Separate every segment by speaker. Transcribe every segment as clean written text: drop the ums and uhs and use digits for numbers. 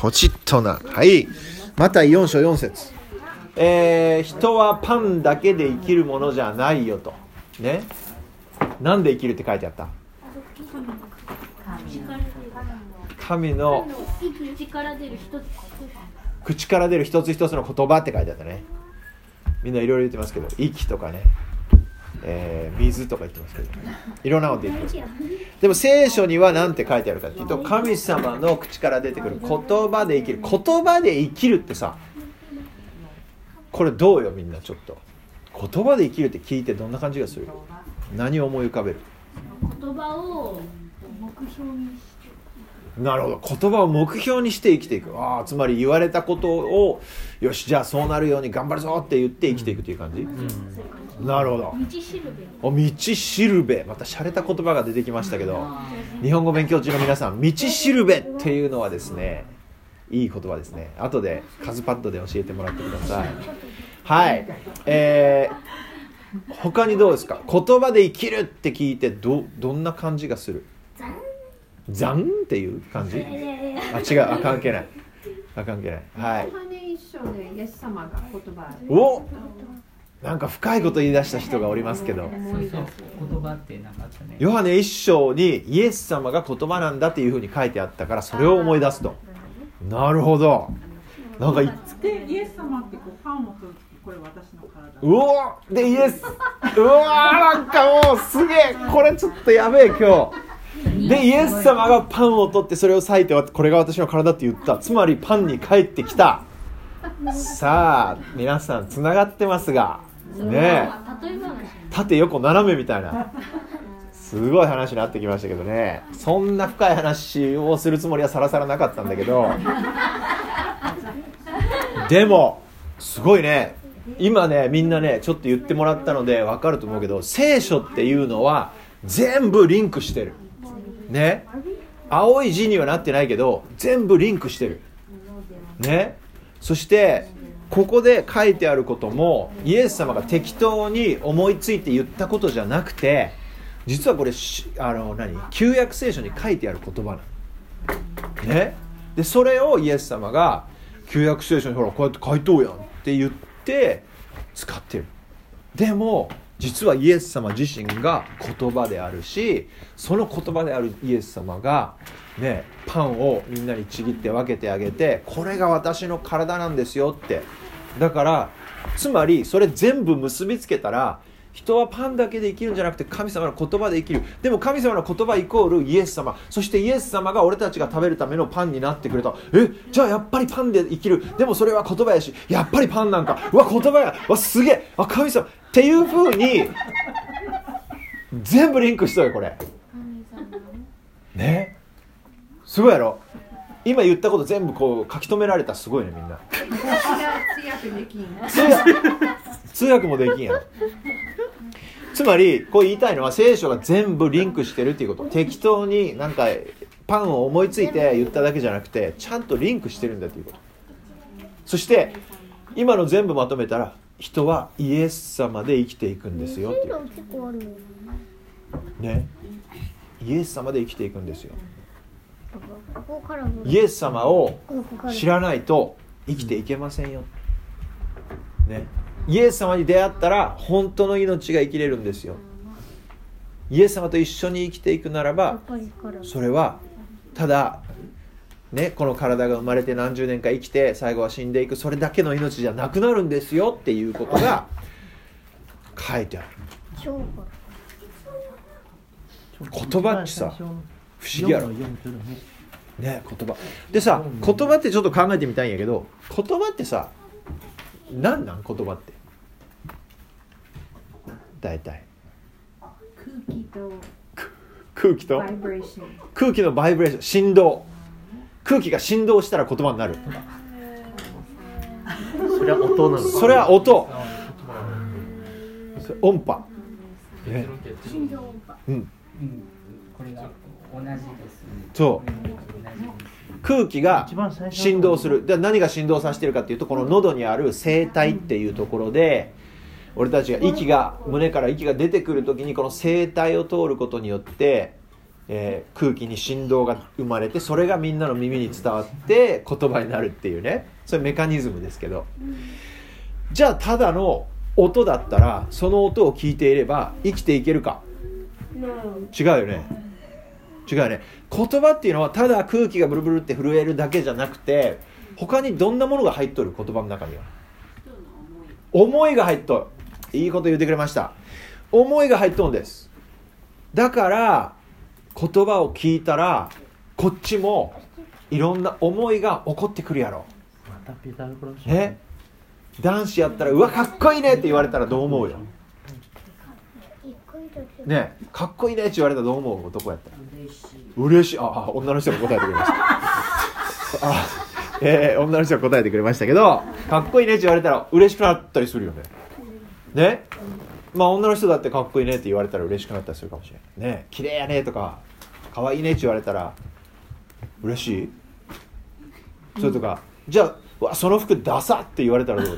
Speaker 1: ポチッとな。はい。マタイ4章4節。人はパンだけで生きるものじゃないよと。ね。なんで生きるって書いてあった？神の口から出る一つ一つの言葉って書いてあったね。みんないろいろ言ってますけど、息とかね、水とか言ってますけど、いろんなこと言ってますけど、でも聖書には何て書いてあるかっていうと、神様の口から出てくる言葉で生きる。言葉で生きるってさ、これどうよみんな。ちょっと言葉で生きるって聞いてどんな感じがする？何を思い浮かべる？
Speaker 2: 言葉を目標にして。
Speaker 1: なるほど。言葉を目標にして生きていく。つまり言われたことをよし、じゃあそうなるように頑張るぞって言って生きていくという感じ、なるほど。道しるべ。また洒落た言葉が出てきましたけど、日本語勉強中の皆さん、道しるべっていうのはですね、いい言葉ですね。後でカズパッドで教えてもらってください。はい。他にどうですか？言葉で生きるって聞いてどんな感じがする？ザンっていう感じ？違う。関係ない。はい。お、なんか深いこと言い出した人がおりますけど、
Speaker 3: 言葉ってなかったね。
Speaker 1: ヨハネ一章にイエス様が言葉なんだっていうふうに書いてあったから、それを思い出すと。なるほど。なんか
Speaker 4: イエス様ってパンを取る。これ私の体。
Speaker 1: うおでイエス。なんかもうすげえ。これちょっとやべえ今日。でイエス様がパンを取ってそれを裂いて、これが私の体って言った。つまりパンに帰ってきた。さあ皆さんつながってますがね、縦横斜めみたいなすごい話になってきましたけどね。そんな深い話をするつもりはさらさらなかったんだけど、でもすごいね。今ねみんなねちょっと言ってもらったので分かると思うけど、聖書っていうのは全部リンクしてるね。青い字にはなってないけど全部リンクしてるね。そしてここで書いてあることもイエス様が適当に思いついて言ったことじゃなくて、実はこれ旧約聖書に書いてある言葉なのね。でそれをイエス様が旧約聖書にほらこうやって書いとうやんって言って使ってる。でも実はイエス様自身が言葉であるし、その言葉であるイエス様がね、パンをみんなにちぎって分けてあげて、これが私の体なんですよって。だからつまりそれ全部結びつけたら、人はパンだけで生きるんじゃなくて神様の言葉で生きる。でも神様の言葉イコールイエス様、そしてイエス様が俺たちが食べるためのパンになってくれた。じゃあやっぱりパンで生きる。でもそれは言葉やし、やっぱりパンなんか、言葉や、すげえ、神様っていう風に全部リンクしとるよこれね。すごいやろ。今言ったこと全部こう書き留められた。すごいねみんな。通訳もできんやろ。つまりこう言いたいのは、聖書が全部リンクしてるっていうこと。適当になんかパンを思いついて言っただけじゃなくて、ちゃんとリンクしてるんだということ。そして今の全部まとめたら、人はイエス様で生きていくんですよっていうね。イエス様で生きていくんですよ。イエス様を知らないと生きていけませんよね。イエス様に出会ったら本当の命が生きれるんですよ。イエス様と一緒に生きていくならば、それはただね、この体が生まれて何十年か生きて最後は死んでいく、それだけの命じゃなくなるんですよっていうことが書いてある。言葉ってさ不思議やろね。言葉でさ、言葉ってちょっと考えてみたいんやけど、言葉ってさ何なん？言葉って大体空気と
Speaker 4: バイブレーション、
Speaker 1: 空気のバイブレーション、振動。空気が振動したら言葉になる。
Speaker 3: それは音なのか。
Speaker 1: それは音。音波。ね。
Speaker 2: 振動音波。
Speaker 3: これが同じですね。
Speaker 1: そう。空気が振動する。で何が振動させてるかっていうと、この喉にある声帯っていうところで、俺たちが胸から息が出てくるときに、この声帯を通ることによって空気に振動が生まれて、それがみんなの耳に伝わって言葉になるっていうね、そういうメカニズムですけど、じゃあただの音だったらその音を聞いていれば生きていけるか。違うよね。違うよね。言葉っていうのはただ空気がブルブルって震えるだけじゃなくて、他にどんなものが入っとる？言葉の中には思いが入っとる。いいこと言ってくれました。思いが入っとるんです。だから言葉を聞いたらこっちもいろんな思いが起こってくるやろ。ね、男子やったらうわかっこいいねって言われたらどう思うよ。ね、かっこいいねって言われたらどう思う？男やったら嬉しい。女の人が答えてくれました女の人が答えてくれましたけど、かっこいいねって言われたら嬉しくなったりするよね。ね、まあ女の人だってかっこいいねって言われたら嬉しくなったりするかもしれないね。綺麗やねとか可愛いねって言われたら嬉しい。それとか、じゃあその服ダサって言われたらどう？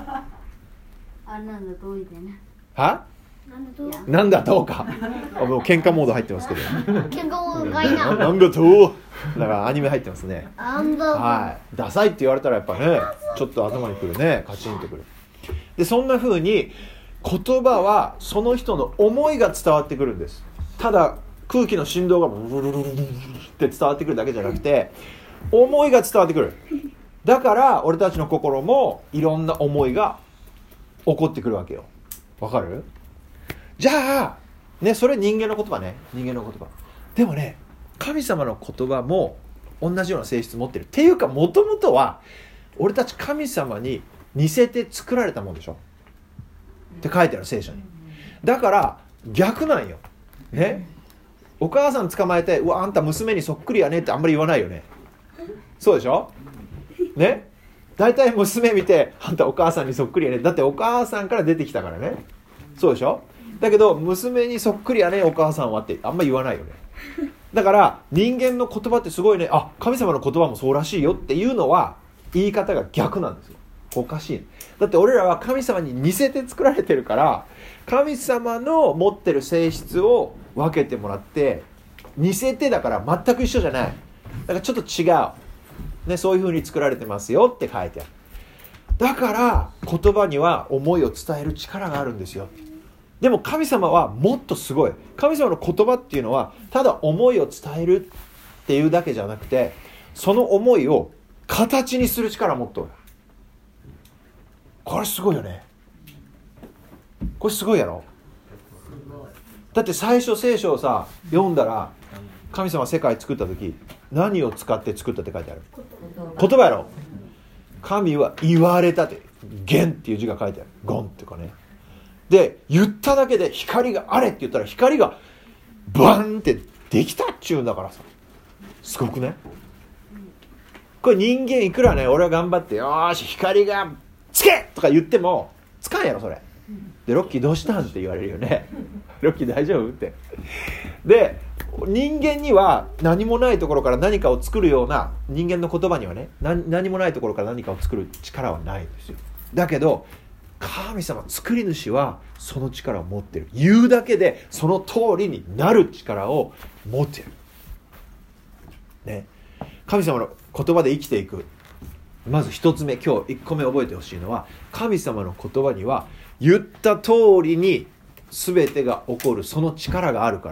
Speaker 1: は？なんだどうか。もう喧嘩モード入ってますけど。
Speaker 2: 喧嘩モードがいいな。
Speaker 1: なんだどう？だからアニメ入ってますね。はい。ダサいって言われたらやっぱね、ちょっと頭にくるね、カチンとくる。でそんな風に言葉はその人の思いが伝わってくるんです。ただ空気の振動がブルルルルルって伝わってくるだけじゃなくて、思いが伝わってくる。だから俺たちの心もいろんな思いが起こってくるわけよ。わかる？じゃあね、それ人間の言葉ね、人間の言葉。でもね、神様の言葉も同じような性質持ってる。っていうかもともとは俺たち神様に似せて作られたもんでしょって書いてある聖書に。だから逆なんよ。ね、お母さん捕まえて、うわあんた娘にそっくりやねってあんまり言わないよね。そうでしょ。ね、だいたい娘見て、あんたお母さんにそっくりやね。だってお母さんから出てきたからね。そうでしょ。だけど娘にそっくりやねお母さんはってあんま言わないよね。だから人間の言葉ってすごいね、神様の言葉もそうらしいよっていうのは言い方が逆なんですよ。おかしい。だって俺らは神様に似せて作られてるから、神様の持ってる性質を分けてもらって、似せてだから全く一緒じゃない。だからちょっと違う、ね、そういう風に作られてますよって書いてある。だから言葉には思いを伝える力があるんですよ。でも神様はもっとすごい。神様の言葉っていうのはただ思いを伝えるっていうだけじゃなくて、その思いを形にする力を持っておる。これすごいよね。これすごいやろ。だって最初聖書をさ読んだら、神様世界作った時何を使って作ったって書いてある？言葉やろ。神は言われたって、言っていう字が書いてある。ゴンっていうかね。で言っただけで光があれって言ったら光がバンってできたっちゅうんだからさ、すごくね。これ人間いくらね俺は頑張ってよーし光がつけとか言ってもつかんやろそれで。ロッキーどうしたんって言われるよね。ロッキー大丈夫って。で人間には何もないところから何かを作るような、人間の言葉にはね 何もないところから何かを作る力はないんですよ。だけど神様作り主はその力を持ってる。言うだけでその通りになる力を持ってる、ね、神様の言葉で生きていく。まず一つ目、今日1個目覚えてほしいのは、神様の言葉には言った通りに全てが起こるその力があるから。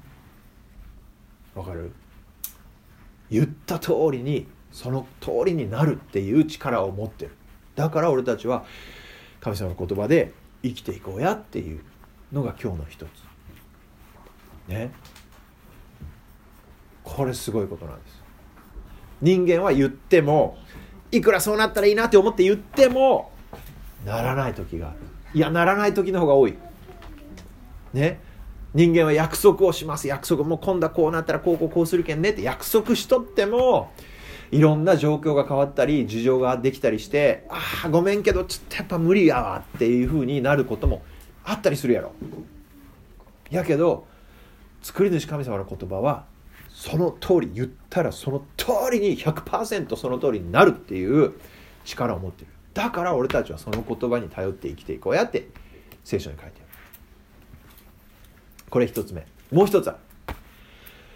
Speaker 1: わかる？言った通りにその通りになるっていう力を持ってる。だから俺たちは神様の言葉で生きていこうやっていうのが今日の一つね。これすごいことなんです。人間は言っても、いくらそうなったらいいなって思って言ってもならない時がある。いやならない時の方が多いね。人間は約束をします。約束、もう今度はこうなったらこうするけんねって約束しとっても、いろんな状況が変わったり事情ができたりして、ごめんけどちょっとやっぱ無理やわっていう風になることもあったりするやろ。やけど作り主神様の言葉はその通り言ったらその通りに 100% その通りになるっていう力を持っている。だから俺たちはその言葉に頼って生きていこうやって聖書に書いてある。これ一つ目。もう一つは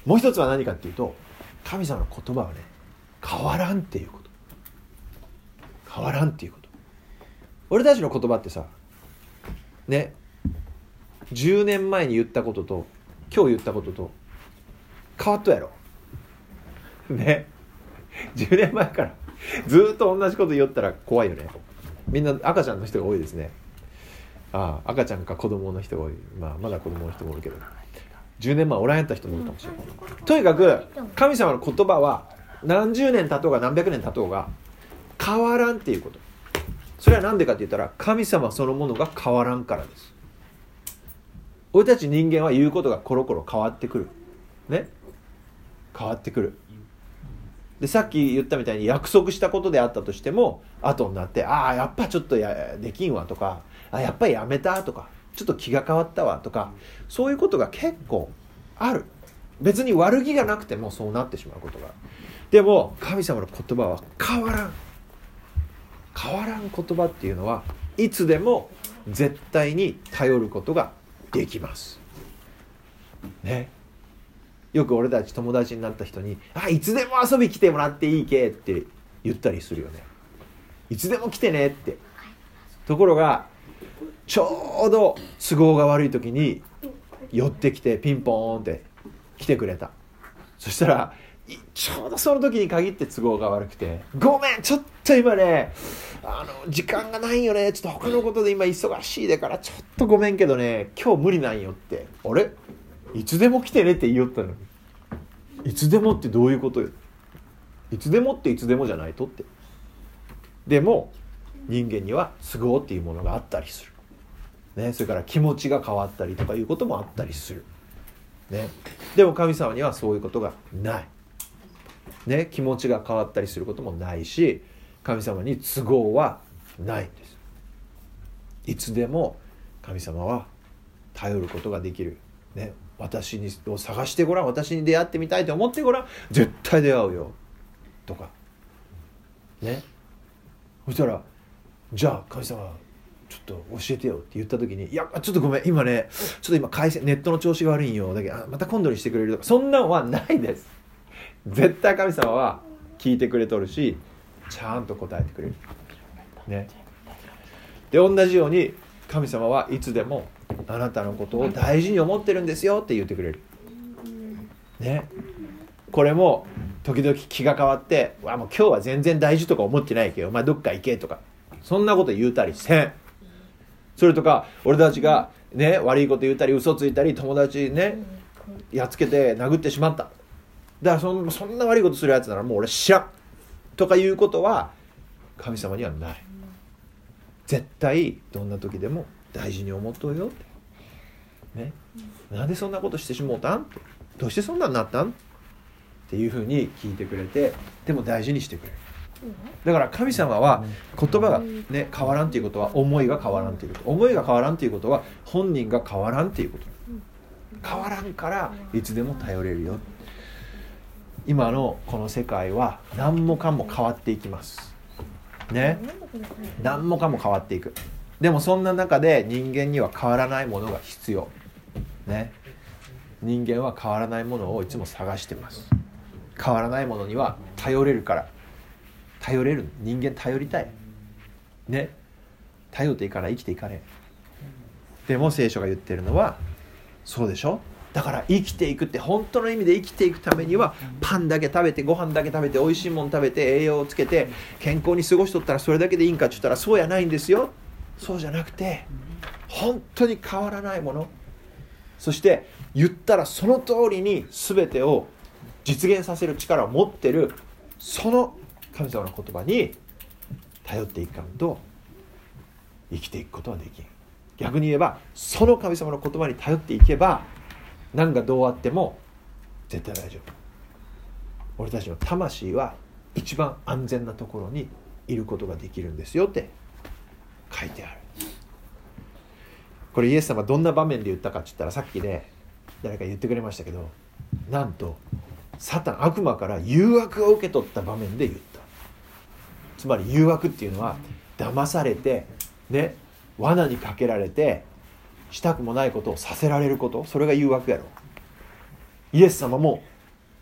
Speaker 1: もう一つは何かっていうと、神様の言葉はね、変わらんっていうこと。変わらんっていうこと。俺たちの言葉ってさ、ね、10年前に言ったことと今日言ったことと変わっとやろね。10年前からずっと同じこと言ったら怖いよね。みんな赤ちゃんの人が多いですね。赤ちゃんか子供の人が多い。まだ子供の人もいるけど、10年前おらんやった人もいるかもしれない。とにかく神様の言葉は何十年経とうが何百年経とうが変わらんっていうこと。それは何でかって言ったら、神様そのものが変わらんからです。俺たち人間は言うことがコロコロ変わってくるね。変わってくる。でさっき言ったみたいに約束したことであったとしても後になってやっぱちょっとできんわとか、やっぱりやめたとか、ちょっと気が変わったわとか、そういうことが結構ある。別に悪気がなくてもそうなってしまうことが。でも神様の言葉は変わらん。変わらん言葉っていうのはいつでも絶対に頼ることができますね。よく俺たち友達になった人にいつでも遊び来てもらっていいけって言ったりするよね。いつでも来てねって。ところがちょうど都合が悪い時に寄ってきてピンポーンって来てくれた。そしたらちょうどその時に限って都合が悪くて、ごめんちょっと今ね時間がないよね、ちょっと他のことで今忙しいだからちょっとごめんけどね今日無理なんよって。あれいつでも来てねって言いよったのに、いつでもってどういうことよ。いつでもっていつでもじゃないとって。でも人間には都合っていうものがあったりするね。それから気持ちが変わったりとかいうこともあったりするね。でも神様にはそういうことがないね。気持ちが変わったりすることもないし、神様に都合はないんです。いつでも神様は頼ることができるね。私を探してごらん、私に出会ってみたいと思ってごらん、絶対出会うよとかね。そしたらじゃあ神様ちょっと教えてよって言った時に、いやちょっとごめん今ねちょっと今回線ネットの調子が悪いんよだけどまた今度にしてくれるとか、そんなんはないです。絶対神様は聞いてくれとるしちゃんと答えてくれるね。で同じように神様はいつでもあなたのことを大事に思ってるんですよって言ってくれるね。これも時々気が変わってもう今日は全然大事とか思ってないけどお前どっか行けとかそんなこと言うたりせん。それとか俺たちがね悪いこと言ったり嘘ついたり友達ねやっつけて殴ってしまった、だからそんな悪いことするやつならもう俺知らんとかいうことは神様にはない。絶対どんな時でも大事に思っとうよってね。なんでそんなことしてしもうたんって、どうしてそんなになったんっていうふうに聞いてくれて、でも大事にしてくれる。だから神様は言葉がね変わらんっていうことは思いが変わらんっていうこと、思いが変わらんっていうことは本人が変わらんっていうこと。変わらんからいつでも頼れるよ。今のこの世界は何もかも変わっていきますね。何もかも変わっていく。でもそんな中で人間には変わらないものが必要ね。人間は変わらないものをいつも探してます。変わらないものには頼れるから。頼れる人間頼りたいね。頼っていかない生きていかねえ。でも聖書が言ってるのはそうでしょ。だから生きていくって本当の意味で生きていくためにはパンだけ食べてご飯だけ食べて美味しいもの食べて栄養をつけて健康に過ごしとったらそれだけでいいんかって言ったらそうやないんですよ。そうじゃなくて本当に変わらないもの、そして言ったらその通りに全てを実現させる力を持ってるその神様の言葉に頼っていかんと生きていくことはできん。逆に言えばその神様の言葉に頼っていけば何がどうあっても絶対大丈夫。俺たちの魂は一番安全なところにいることができるんですよって書いてある。これイエス様どんな場面で言ったかって言ったらさっきね誰か言ってくれましたけど、なんとサタン悪魔から誘惑を受け取った場面で言った。つまり誘惑っていうのは騙されてね罠にかけられてしたくもないことをさせられること、それが誘惑やろ。イエス様も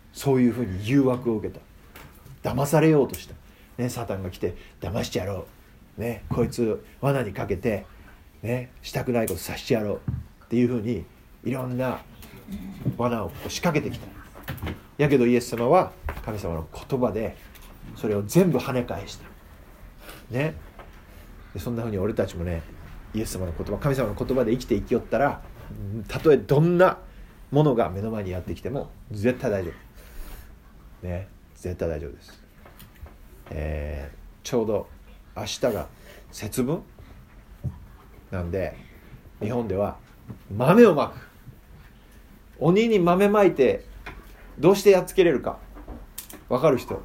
Speaker 1: そういうふうに誘惑を受けた。騙されようとした、ね、サタンが来て騙してやろう、ね、こいつ罠にかけて、ね、したくないことさせてやろうっていうふうにいろんな罠を仕掛けてきた。やけどイエス様は神様の言葉でそれを全部跳ね返した、ね、でそんなふうに俺たちもね、イエス様の言葉、神様の言葉で生きて生きよったら、たとえどんなものが目の前にやってきても絶対大丈夫、ね、絶対大丈夫です。ちょうど明日が節分なんで、日本では豆をまく。鬼に豆まいてどうしてやっつけれるか分かる人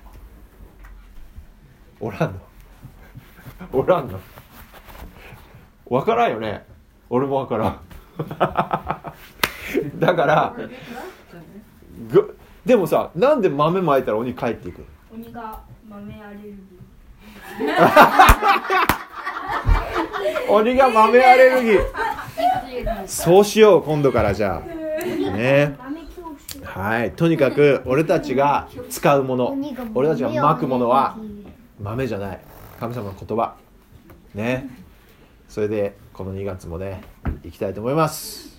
Speaker 1: おらんのおらんの分からんよね。俺も分からんだからでもさ、なんで豆まいたら鬼帰っていく？
Speaker 2: 鬼が豆アレルギ
Speaker 1: 鬼が豆アレルギーそうしよう今度からじゃあね。はい、とにかく俺たちが使うもの、俺たちがまくものは豆じゃない、神様の言葉ね。それでこの2月もね行きたいと思います。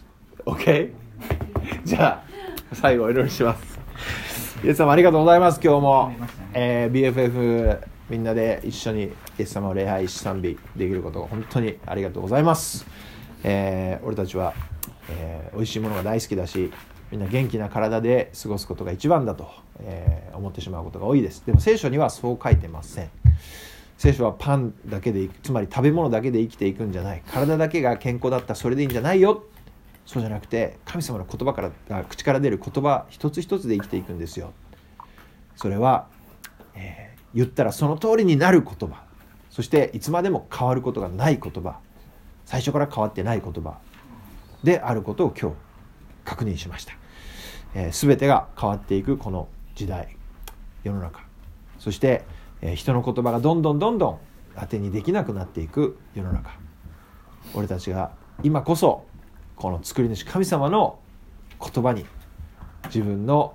Speaker 1: OK じゃあ最後お祈りします。イエス様ありがとうございます。今日も、BFF みんなで一緒にイエス様を礼拝し賛美できることを本当にありがとうございます。俺たちは、美味しいものが大好きだし、みんな元気な体で過ごすことが一番だと、思ってしまうことが多いです。でも聖書にはそう書いてません。聖書はパンだけで、つまり食べ物だけで生きていくんじゃない、体だけが健康だったらそれでいいんじゃないよ。そうじゃなくて、神様の言葉から口から出る言葉一つ一つで生きていくんですよ。それは、言ったらその通りになる言葉、そしていつまでも変わることがない言葉、最初から変わってない言葉であることを今日確認しました。全てが変わっていくこの時代、世の中、そして、人の言葉がどんどん当てにできなくなっていく世の中、俺たちが今こそこの作り主神様の言葉に自分の、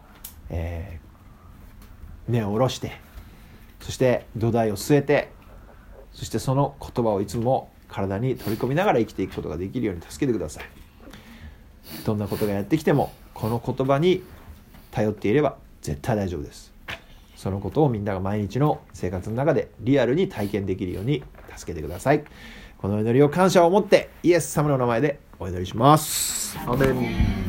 Speaker 1: 根を下ろして、そして土台を据えて、そしてその言葉をいつも体に取り込みながら生きていくことができるように助けてください。どんなことがやってきてもこの言葉に頼っていれば絶対大丈夫です。そのことをみんなが毎日の生活の中でリアルに体験できるように助けてください。この祈りを感謝を持ってイエス様の名前でお祈りします。アーメン。